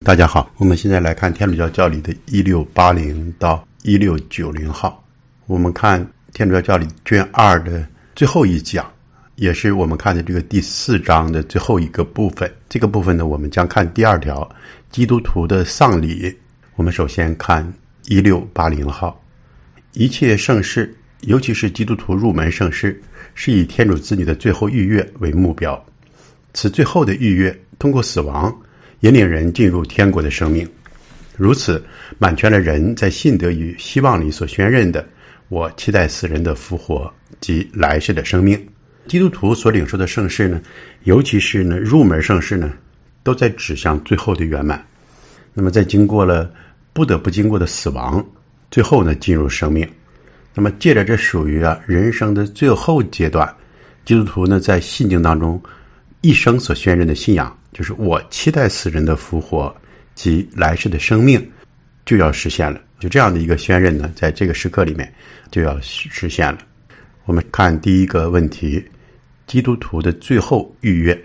大家好，我们现在来看天主教教理的1680到1690号。我们看天主教教理卷2的最后一讲，也是我们看的这个第4章的最后一个部分。这个部分呢，我们将看第2条，基督徒的丧礼。我们首先看1680号。一切圣事，尤其是基督徒入门圣事，是以天主子女的最后逾越为目标。此最后的逾越，通过死亡引领人进入天国的生命，如此满全了人在信德与希望里所宣认的我期待死人的复活及来世的生命。基督徒所领受的圣事呢，尤其是呢入门圣事呢，都在指向最后的圆满。那么在经过了不得不经过的死亡，最后呢进入生命。那么借着这属于人生的最后阶段，基督徒呢在信经当中一生所宣认的信仰，就是我期待死人的复活及来世的生命就要实现了。就这样的一个宣认呢，在这个时刻里面就要实现了。我们看第一个问题，基督徒的最后逾越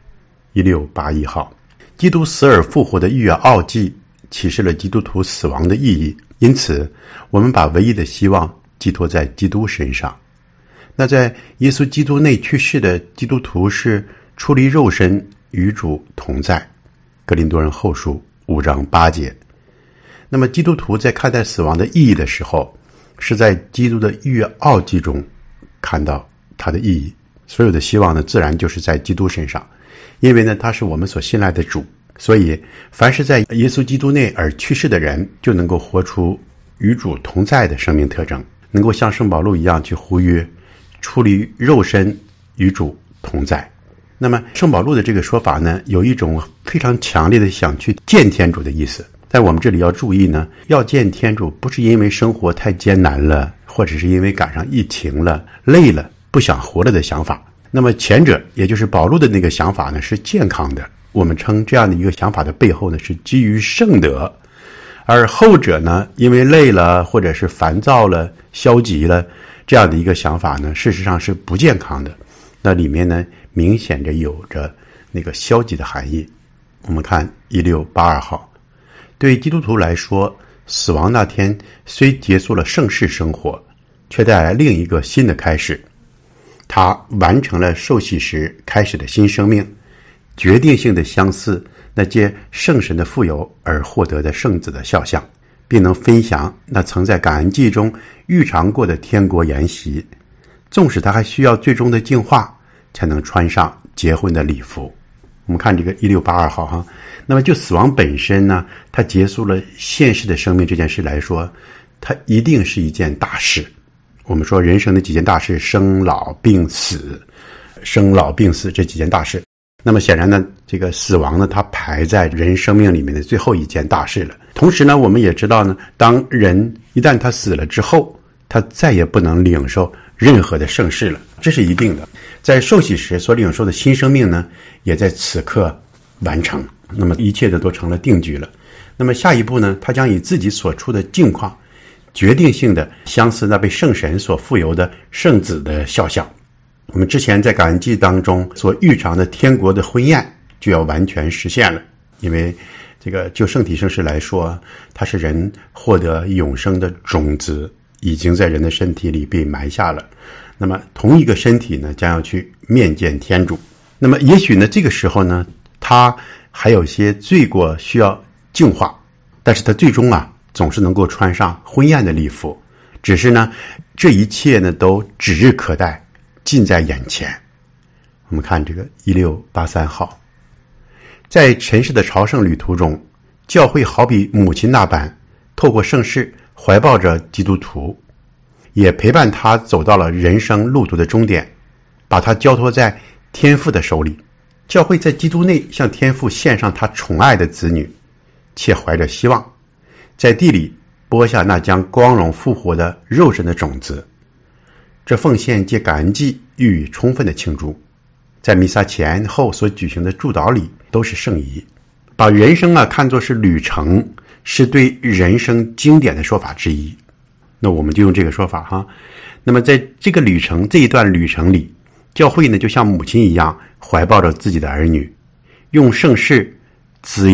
1681号。基督死而复活的逾越奥迹启示了基督徒死亡的意义，因此我们把唯一的希望寄托在基督身上。那在耶稣基督内去世的基督徒是出离肉身与主同在，哥林多人后书5章8节。那么基督徒在看待死亡的意义的时候，是在基督的逾越奥迹中看到它的意义。所有的希望呢，自然就是在基督身上，因为呢他是我们所信赖的主，所以凡是在耶稣基督内而去世的人，就能够活出与主同在的生命特征，能够像圣保禄一样去呼吁出离肉身与主同在。那么圣保禄的这个说法呢，有一种非常强烈的想去见天主的意思。在我们这里要注意呢，要见天主不是因为生活太艰难了，或者是因为赶上疫情了，累了，不想活了的想法。那么前者也就是保禄的那个想法呢，是健康的，我们称这样的一个想法的背后呢，是基于圣德。而后者呢，因为累了或者是烦躁了，消极了，这样的一个想法呢，事实上是不健康的。那里面呢，明显着有着那个消极的含义。我们看1682号，对基督徒来说，死亡那天虽结束了圣事生活，却带来另一个新的开始。他完成了受洗时开始的新生命，决定性的相似那借圣神的富有而获得的圣子的肖像，并能分享那曾在感恩祭中预尝过的天国筵席。纵使他还需要最终的净化，才能穿上结婚的礼服。我们看这个1682号哈，那么就死亡本身呢，它结束了现世的生命这件事来说，它一定是一件大事。我们说人生的几件大事，生老病死这几件大事。那么显然呢，这个死亡呢，它排在人生命里面的最后一件大事了。同时呢，我们也知道呢，当人一旦他死了之后，他再也不能领受任何的圣事了，这是一定的。在受洗时所领受的新生命呢，也在此刻完成。那么一切的都成了定局了。那么下一步呢，他将以自己所处的境况，决定性的相似那被圣神所富有的圣子的肖像。我们之前在感恩祭当中所预尝的天国的婚宴就要完全实现了，因为这个就圣体圣事来说，它是人获得永生的种子，已经在人的身体里被埋下了。那么同一个身体呢，将要去面见天主。那么也许呢，这个时候呢，他还有些罪过需要净化，但是他最终总是能够穿上婚宴的礼服。只是呢，这一切呢都指日可待，近在眼前。我们看这个1683号，在尘世的朝圣旅途中，教会好比母亲那般，透过圣事怀抱着基督徒，也陪伴他走到了人生路途的终点，把他交托在天父的手里。教会在基督内向天父献上他宠爱的子女，且怀着希望，在地里播下那将光荣复活的肉身的种子。这奉献借感恩祭予以充分的庆祝。在弥撒前后所举行的祝祷礼都是圣仪。把人生看作是旅程，是对人生经典的说法之一。那我们就用这个说法哈。那么在这个旅程，这一段旅程里，教会呢就像母亲一样怀抱着自己的儿女，用圣事滋养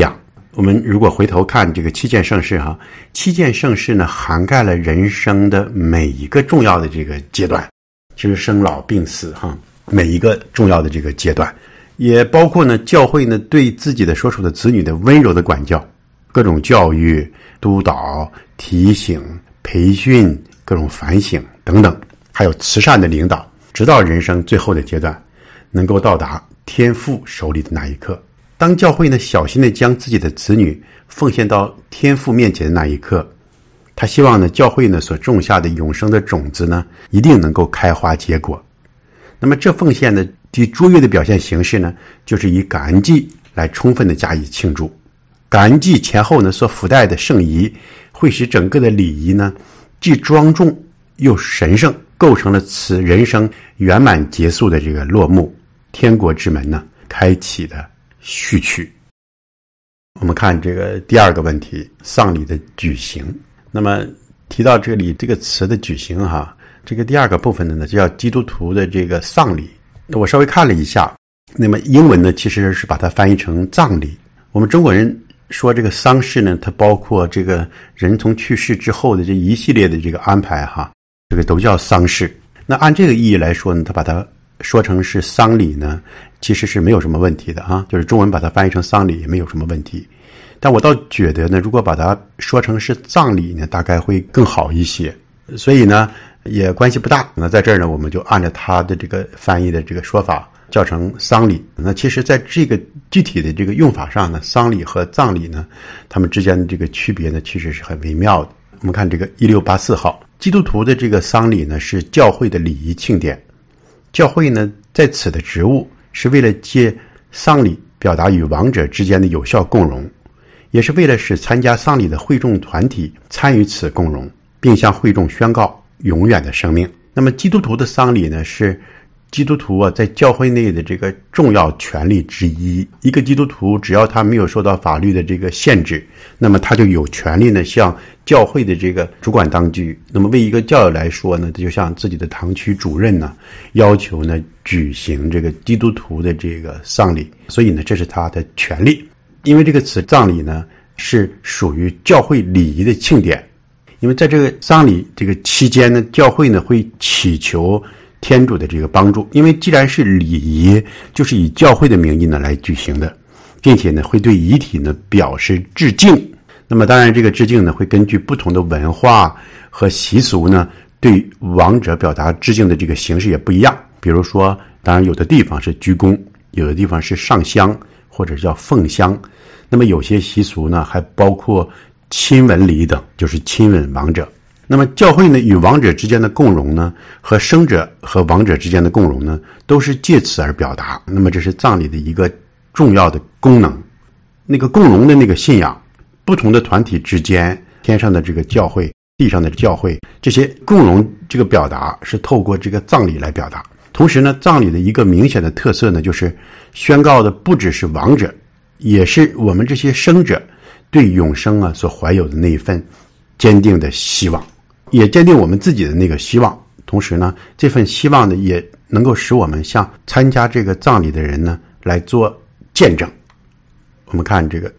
我们如果回头看这个7件盛事哈，7件盛事呢涵盖了人生的每一个重要的这个阶段，就是生老病死哈，每一个重要的这个阶段，也包括呢教会呢对自己的所属的子女的温柔的管教，各种教育、督导、提醒、培训、各种反省等等，还有慈善的领导，直到人生最后的阶段，能够到达天父手里的那一刻。当教会呢小心地将自己的子女奉献到天父面前的那一刻，他希望呢教会呢所种下的永生的种子呢一定能够开花结果。那么这奉献的最卓越的表现形式呢，就是以感恩祭来充分的加以庆祝。感恩祭前后呢所附带的圣仪，会使整个的礼仪呢既庄重又神圣，构成了此人生圆满结束的这个落幕，天国之门呢开启的序曲。我们看这个第二个问题，丧礼的举行。那么提到这里这个词的举行哈，这个第二个部分呢就叫基督徒的这个丧礼。我稍微看了一下，那么英文呢其实是把它翻译成葬礼。我们中国人说这个丧事呢，它包括这个人从去世之后的这一系列的这个安排哈，这个都叫丧事。那按这个意义来说呢，他把它说成是丧礼呢，其实是没有什么问题的啊，就是中文把它翻译成丧礼也没有什么问题。但我倒觉得呢，如果把它说成是葬礼呢，大概会更好一些。所以呢，也关系不大。那在这儿呢，我们就按照他的这个翻译的这个说法叫成丧礼。那其实在这个具体的这个用法上呢，丧礼和葬礼呢，他们之间的这个区别呢，其实是很微妙的。我们看这个1684号，基督徒的这个丧礼呢，是教会的礼仪庆典。教会呢，在此的职务是为了借丧礼表达与亡者之间的有效共融，也是为了使参加丧礼的会众团体参与此共融，并向会众宣告永远的生命。那么基督徒的丧礼呢，是基督徒在教会内的这个重要权利之一。一个基督徒只要他没有受到法律的这个限制，那么他就有权利呢向教会的这个主管当局，那么为一个教友来说呢，他就像自己的堂区主任呢，要求呢举行这个基督徒的这个丧礼。所以呢，这是他的权利。因为这个词葬礼呢是属于教会礼仪的庆典，因为在这个丧礼这个期间呢，教会呢会祈求天主的这个帮助，因为既然是礼仪，就是以教会的名义呢来举行的，并且呢会对遗体呢表示致敬。那么当然这个致敬呢会根据不同的文化和习俗呢，对亡者表达致敬的这个形式也不一样。比如说，当然有的地方是鞠躬，有的地方是上香或者叫奉香。那么有些习俗呢还包括亲吻礼等，就是亲吻亡者。那么教会呢与亡者之间的共融呢，和生者和亡者之间的共融呢，都是借此而表达。那么这是葬礼的一个重要的功能。那个共融的那个信仰，不同的团体之间，天上的这个教会，地上的教会，这些共融这个表达是透过这个葬礼来表达。同时呢，葬礼的一个明显的特色呢，就是宣告的不只是亡者，也是我们这些生者对永生所怀有的那一份坚定的希望，也坚定我们自己的那个希望。同时呢，这份希望呢，也能够使我们向参加这个葬礼的人呢来做见证。我们看这个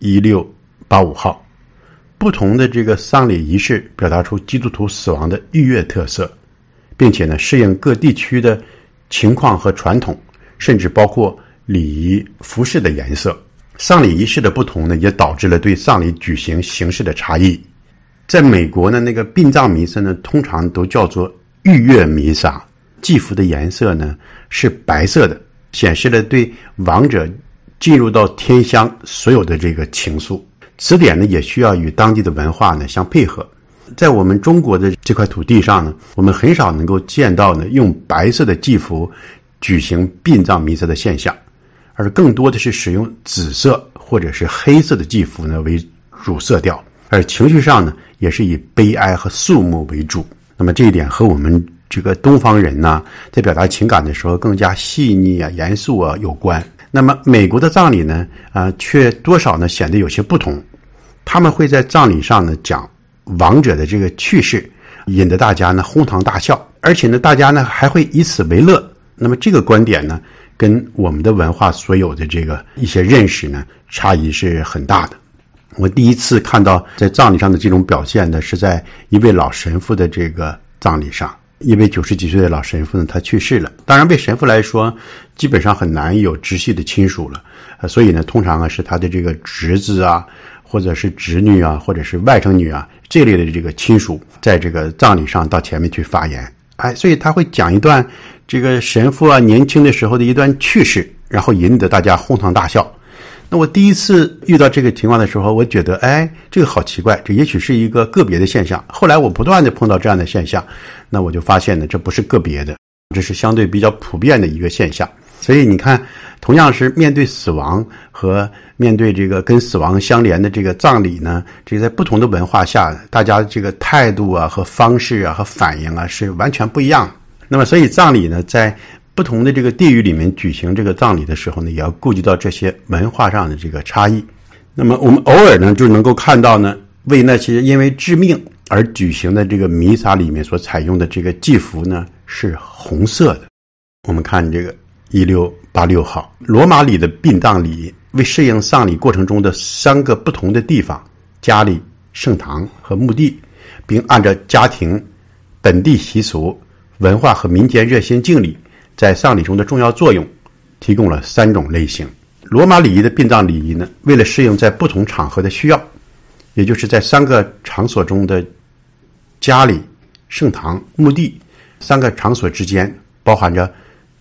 1685号，不同的这个丧礼仪式表达出基督徒死亡的逾越特色，并且呢适应各地区的情况和传统，甚至包括礼仪服饰的颜色。丧礼仪式的不同呢，也导致了对丧礼举行形式的差异。在美国呢，那个殡葬弥撒呢，通常都叫做逾越弥撒，祭服的颜色呢是白色的，显示了对亡者进入到天乡所有的这个情愫。此点呢，也需要与当地的文化呢相配合。在我们中国的这块土地上呢，我们很少能够见到呢用白色的祭服举行殡葬弥撒的现象，而更多的是使用紫色或者是黑色的祭服呢为主色调，而情绪上呢也是以悲哀和肃穆为主。那么这一点和我们这个东方人呢在表达情感的时候更加细腻严肃有关。那么美国的葬礼呢却多少呢显得有些不同。他们会在葬礼上呢讲亡者的这个去世，引得大家呢哄堂大笑，而且呢大家呢还会以此为乐。那么这个观点呢跟我们的文化所有的这个一些认识呢差异是很大的。 我第一次看到在葬礼上的这种表现呢，是在一位老神父的这个葬礼上。一位90几岁的老神父呢，他去世了。当然为神父来说，基本上很难有直系的亲属了，所以呢，通常是他的这个侄子啊，或者是侄女啊，或者是外甥女啊，这类的这个亲属，在这个葬礼上到前面去发言。所以他会讲一段这个神父啊年轻的时候的一段趣事，然后引得大家哄堂大笑。那我第一次遇到这个情况的时候，我觉得这个好奇怪，这也许是一个个别的现象。后来我不断的碰到这样的现象，那我就发现呢，这不是个别的，这是相对比较普遍的一个现象。所以你看，同样是面对死亡和面对这个跟死亡相连的这个葬礼呢，这个在不同的文化下，大家这个态度啊和方式啊和反应啊是完全不一样的。那么所以葬礼呢，在不同的这个地域里面举行这个葬礼的时候呢，也要顾及到这些文化上的这个差异。那么我们偶尔呢就能够看到呢，为那些因为致命而举行的这个弥撒里面所采用的这个祭服呢是红色的。我们看这个1686号罗马里的殡葬礼，为适应丧礼过程中的3个不同的地方，家里、圣堂和墓地，并按照家庭、本地习俗、文化和民间热心敬礼在丧礼中的重要作用，提供了3种类型。罗马礼仪的殡葬礼仪呢，为了适应在不同场合的需要，也就是在3个场所中的家里、圣堂、墓地3个场所之间包含着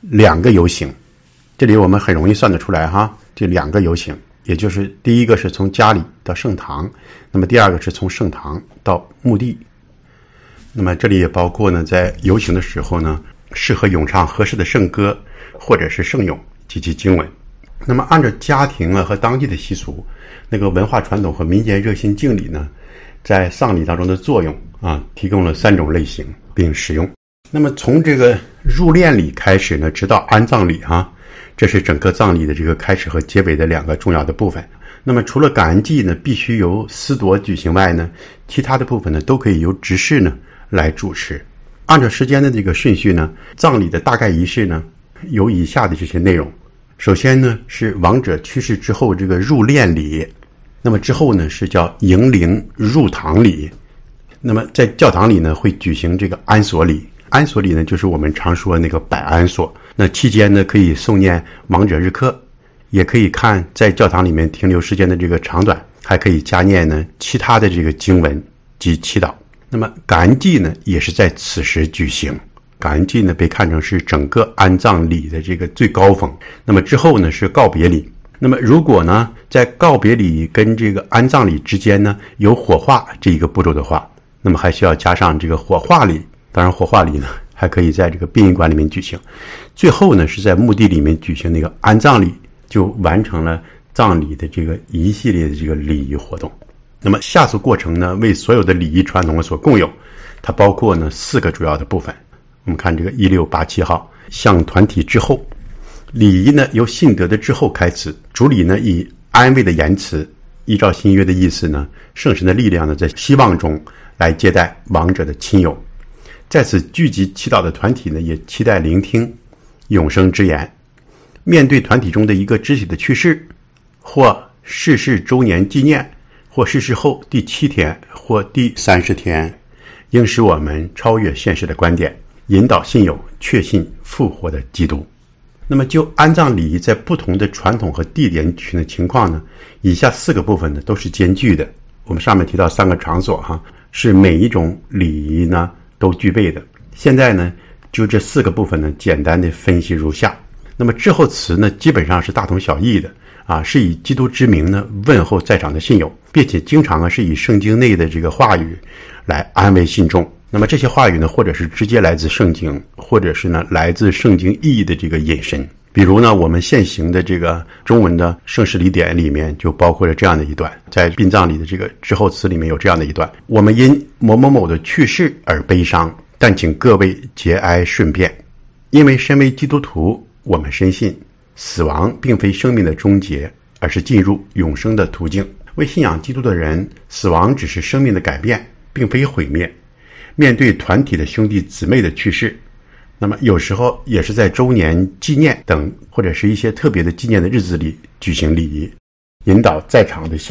2个游行。这里我们很容易算得出来哈，这2个游行，也就是第一个是从家里到圣堂，那么第二个是从圣堂到墓地。那么这里也包括呢，在游行的时候呢，适合咏唱合适的圣歌或者是圣咏及其经文。那么按照家庭啊和当地的习俗，那个文化传统和民间热心敬礼呢，在丧礼当中的作用啊，提供了3种类型并使用。那么从这个入殓礼开始呢，直到安葬礼啊，这是整个葬礼的这个开始和结尾的2个重要的部分。那么除了感恩祭呢必须由司铎举行外呢，其他的部分呢都可以由执事呢来主持。按照时间的这个顺序呢，葬礼的大概仪式呢有以下的这些内容。首先呢是亡者去世之后这个入殓礼，那么之后呢是叫迎灵入堂礼。那么在教堂里呢会举行这个安锁礼，安锁礼呢就是我们常说那个百安锁。那期间呢可以诵念亡者日课，也可以看在教堂里面停留时间的这个长短，还可以加念呢其他的这个经文及祈祷。那么感恩祭呢也是在此时举行，感恩祭呢被看成是整个安葬礼的这个最高峰。那么之后呢是告别礼。那么如果呢在告别礼跟这个安葬礼之间呢有火化这一个步骤的话，那么还需要加上这个火化礼。当然火化礼呢还可以在这个殡仪馆里面举行。最后呢是在墓地里面举行那个安葬礼，就完成了葬礼的这个一系列的这个礼仪活动。那么下述过程呢为所有的礼仪传统所共有，它包括呢4个主要的部分。我们看这个1687号向团体致后，礼仪呢由信德的致后开始，主礼呢以安慰的言辞，依照新约的意思呢，圣神的力量呢在希望中来接待亡者的亲友。在此聚集祈祷的团体呢也期待聆听永生之言。面对团体中的一个肢体的去世，或逝世周年纪念，或逝世后第7天或第30天，应使我们超越现实的观点，引导信友确信复活的基督。那么就安葬礼仪在不同的传统和地点举行的情况呢，以下4个部分呢都是兼具的。我们上面提到3个场所哈，是每一种礼仪呢都具备的。现在呢就这4个部分呢简单的分析如下。那么致后词呢基本上是大同小异的啊，是以基督之名呢问候在场的信友，并且经常是以圣经内的这个话语来安慰信众。那么这些话语呢或者是直接来自圣经，或者是呢来自圣经意义的这个引申。比如呢我们现行的这个中文的圣事礼典里面就包括了这样的一段，在殡葬礼的这个致后词里面有这样的一段：我们因某某某的去世而悲伤，但请各位节哀顺变，因为身为基督徒，我们深信死亡并非生命的终结，而是进入永生的途径。为信仰基督的人，死亡只是生命的改变，并非毁灭。面对团体的兄弟姊妹的去世，那么有时候也是在周年纪念等或者是一些特别的纪念的日子里举行礼仪，引导在场的信友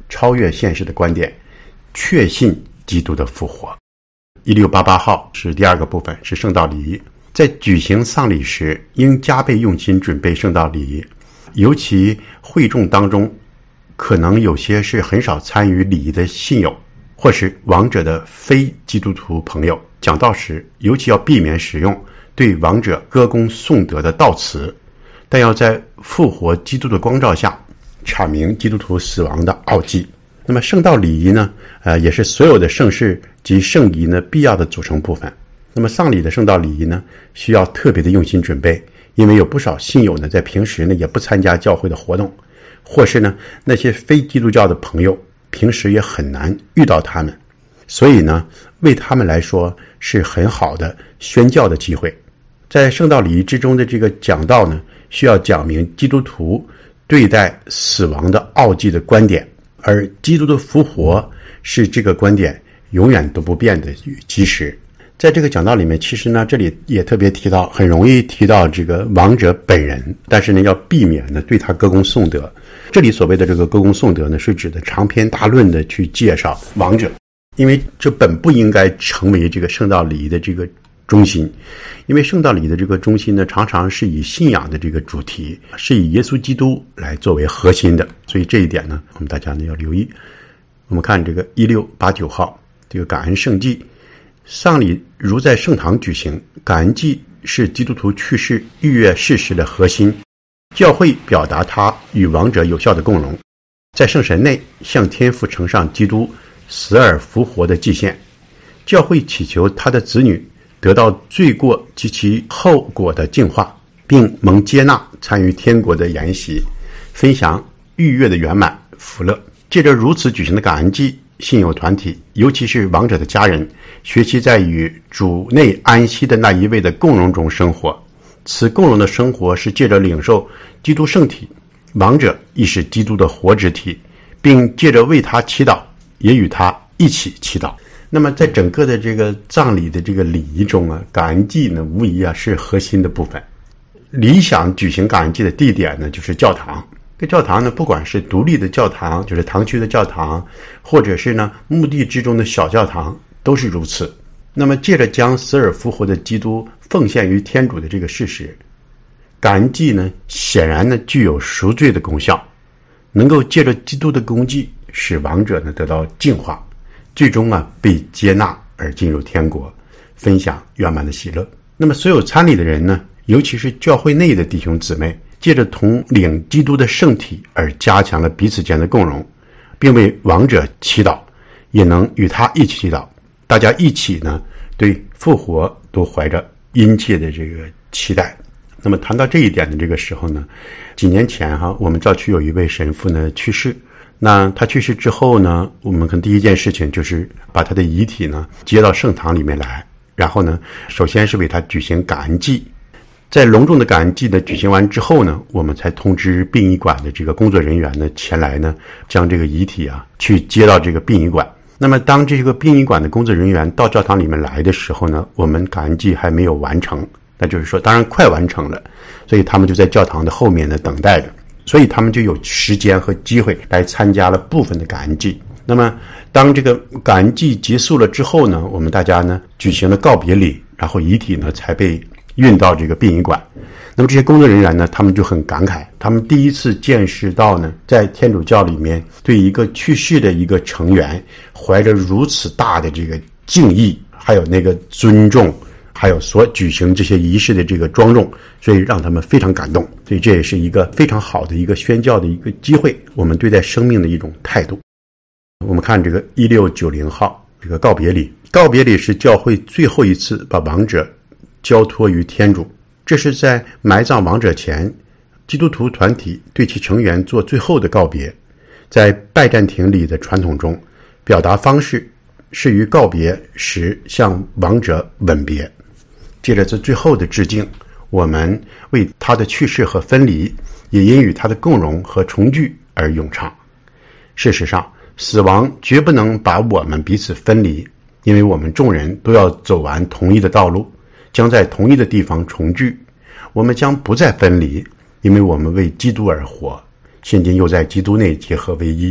超越现实的观点，确信基督的复活。1688号是第二个部分，是圣道礼仪。在举行丧礼时，应加倍用心准备圣道礼仪，尤其会众当中可能有些是很少参与礼仪的信友，或是亡者的非基督徒朋友，讲道时尤其要避免使用对亡者歌功颂德的悼词，但要在复活基督的光照下阐明基督徒死亡的奥迹。那么圣道礼仪呢，也是所有的圣事及圣仪呢必要的组成部分。那么丧礼的圣道礼仪呢，需要特别的用心准备，因为有不少信友呢在平时呢也不参加教会的活动，或是呢那些非基督教的朋友平时也很难遇到他们，所以呢为他们来说是很好的宣教的机会。在圣道礼仪之中的这个讲道呢，需要讲明基督徒对待死亡的奥迹的观点，而基督的复活是这个观点永远都不变的基石。在这个讲道里面，其实呢这里也特别提到，很容易提到这个亡者本人，但是呢要避免呢对他歌功颂德。这里所谓的这个歌功颂德呢，是指的长篇大论的去介绍亡者，因为这本不应该成为这个圣道礼仪的这个中心，因为圣道礼仪的这个中心呢，常常是以信仰的这个主题，是以耶稣基督来作为核心的，所以这一点呢，我们大家呢要留意。我们看这个1689号这个感恩圣祭，丧礼如在圣堂举行，感恩祭是基督徒去世逾越事实的核心，教会表达他与亡者有效的共融，在圣神内向天父呈上基督死而复活的祭献。教会祈求他的子女得到罪过及其后果的净化，并蒙接纳参与天国的筵席，分享逾越的圆满福乐。借着如此举行的感恩祭，信友团体尤其是亡者的家人学习在与主内安息的那一位的共融中生活，此共融的生活是借着领受基督圣体，亡者亦是基督的活肢体，并借着为他祈祷也与他一起祈祷。那么在整个的这个葬礼的这个礼仪中啊，感恩祭呢无疑是核心的部分。理想举行感恩祭的地点呢就是教堂。这教堂呢，不管是独立的教堂，就是堂区的教堂，或者是呢墓地之中的小教堂，都是如此。那么借着将死而复活的基督奉献于天主的这个事实，感恩祭呢显然呢具有赎罪的功效，能够借着基督的功绩使亡者呢得到净化，最终被接纳而进入天国，分享圆满的喜乐。那么所有参礼的人呢，尤其是教会内的弟兄姊妹，借着统领基督的圣体而加强了彼此间的共融，并为亡者祈祷，也能与他一起祈祷。大家一起呢对复活都怀着殷切的这个期待。那么谈到这一点的这个时候呢，几年前我们教区有一位神父呢去世。那他去世之后呢，我们可能第一件事情就是把他的遗体呢接到圣堂里面来，然后呢首先是为他举行感恩祭。在隆重的感恩祭的举行完之后呢，我们才通知殡仪馆的这个工作人员呢前来呢，将这个遗体去接到这个殡仪馆。那么当这个殡仪馆的工作人员到教堂里面来的时候呢，我们感恩祭还没有完成，那就是说当然快完成了，所以他们就在教堂的后面呢等待着，所以他们就有时间和机会来参加了部分的感恩祭。那么当这个感恩祭结束了之后呢，我们大家呢举行了告别礼，然后遗体呢才被运到这个殡仪馆。那么这些工作人员呢，他们就很感慨，他们第一次见识到呢，在天主教里面对一个去世的一个成员怀着如此大的这个敬意，还有那个尊重，还有所举行这些仪式的这个庄重，所以让他们非常感动。所以这也是一个非常好的一个宣教的一个机会，我们对待生命的一种态度。我们看这个1690号这个告别礼，告别礼是教会最后一次把亡者交托于天主，这是在埋葬亡者前，基督徒团体对其成员做最后的告别。在拜占庭礼的传统中，表达方式是于告别时向亡者吻别。借着这最后的致敬，我们为他的去世和分离，也因与他的共融和重聚而咏唱。事实上，死亡绝不能把我们彼此分离，因为我们众人都要走完同一的道路，将在同一的地方重聚。我们将不再分离，因为我们为基督而活，现今又在基督内结合为一，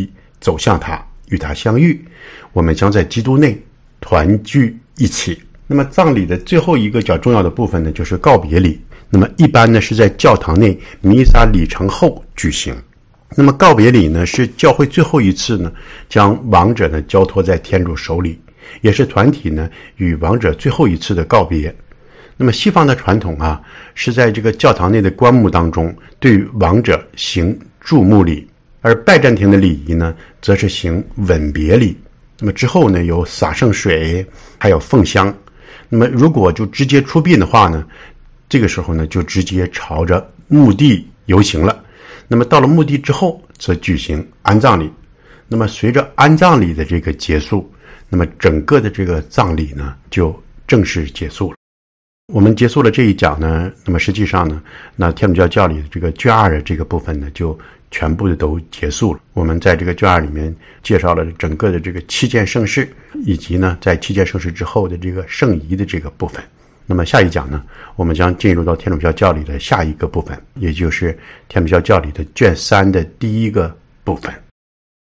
走向他，与他相遇，我们将在基督内团聚一起。那么葬礼的最后一个较重要的部分呢，就是告别礼。那么一般呢是在教堂内弥撒礼成后举行。那么告别礼呢，是教会最后一次呢将亡者呢交托在天主手里，也是团体呢与亡者最后一次的告别。那么西方的传统啊，是在这个教堂内的棺木当中对亡者行注目礼，而拜占庭的礼仪呢，则是行吻别礼。那么之后呢，有洒圣水，还有奉香。那么如果就直接出殡的话呢，这个时候呢，就直接朝着墓地游行了。那么到了墓地之后，则举行安葬礼。那么随着安葬礼的这个结束，那么整个的这个葬礼呢，就正式结束了。我们结束了这一讲呢，那么实际上呢，那天主教教理的这个卷2的这个部分呢，就全部的都结束了。我们在这个卷2里面介绍了整个的这个7件圣事，以及呢在7件圣事之后的这个圣仪的这个部分。那么下一讲呢，我们将进入到天主教教理的下一个部分，也就是天主教教理的卷3的第一个部分。